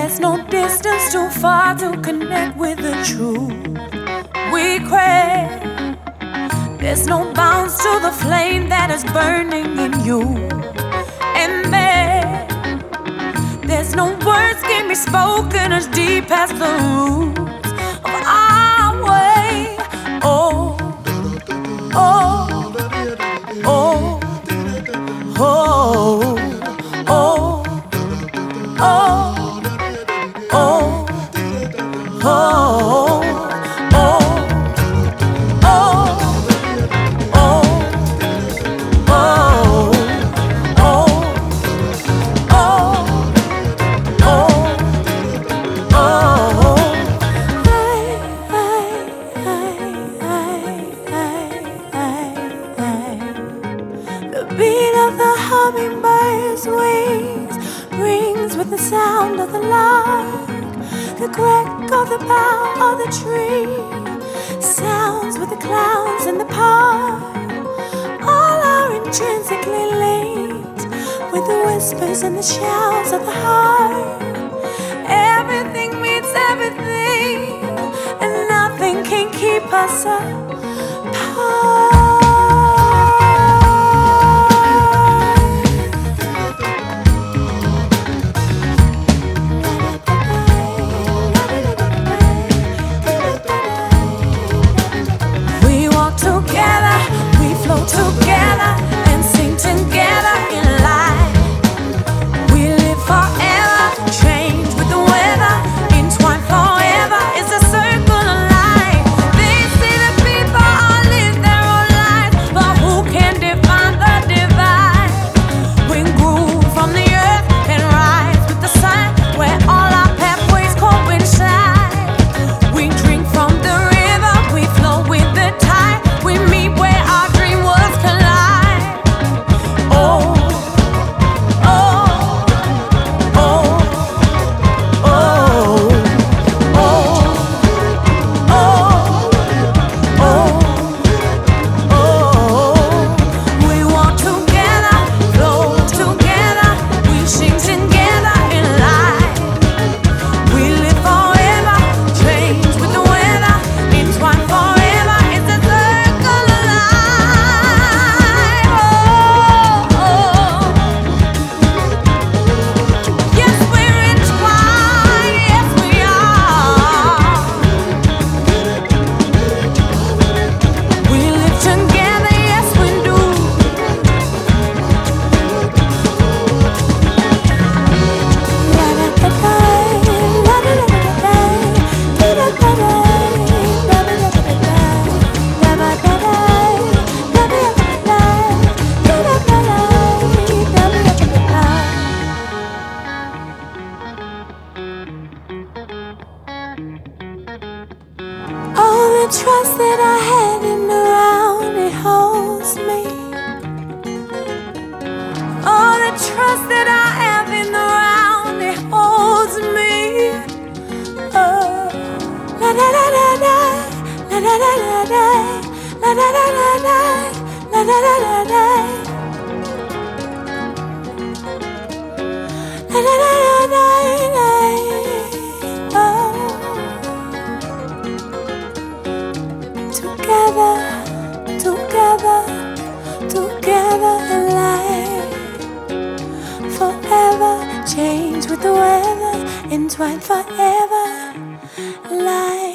There's no distance too far to connect with the truth we crave. There's no bounds to the flame that is burning in you and there's no words can be spoken as deep as the roots of our way. Oh, oh, oh, oh, oh, oh. With the sound of the lark, the crack of the bough of the tree, sounds with the clouds in the park. All are intrinsically linked with the whispers and the shouts of the heart. Everything meets everything, and nothing can keep us apart. Together and sing together in life. We live forever, change with the weather, entwined forever is a circle of life. They say that people all live their own lives, but who can define the divide? We grew from the earth and rise with the sun, where all our pathways coincide. We drink from the river, we flow with the tide, we meet where our the trust that I had in the round, it holds me. Oh, the trust that I have in the round, it holds me. Oh, la da da da da, la da da da da, la da da da da, la da da da da, la da da da da. Together in life, forever, change with the weather, entwined forever, life.